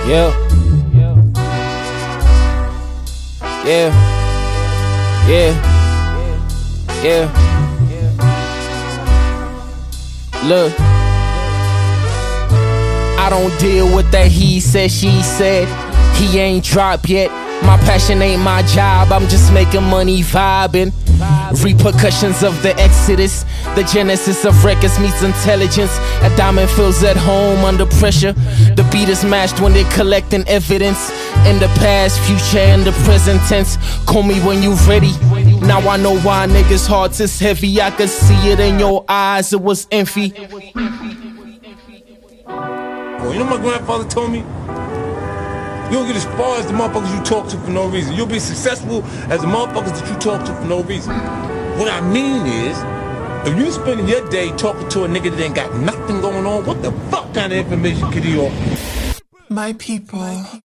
Yeah. Yeah. Yeah. Yeah. Look, I don't deal with that he said, she said. He ain't dropped yet. My passion ain't my job, I'm just making money vibing. Repercussions of the exodus, the genesis of records meets intelligence. A diamond feels at home under pressure. The beat is matched when they're collecting evidence. In the past, future, and the present tense. Call me when you ready. Now I know why niggas' hearts is heavy. I could see it in your eyes, it was envy. Well, you know what my grandfather told me? You don't get as far as the motherfuckers you talk to for no reason. You'll be successful as the motherfuckers that you talk to for no reason. What I mean is, if you spending your day talking to a nigga that ain't got nothing going on, what the fuck kind of information could he offer? My people.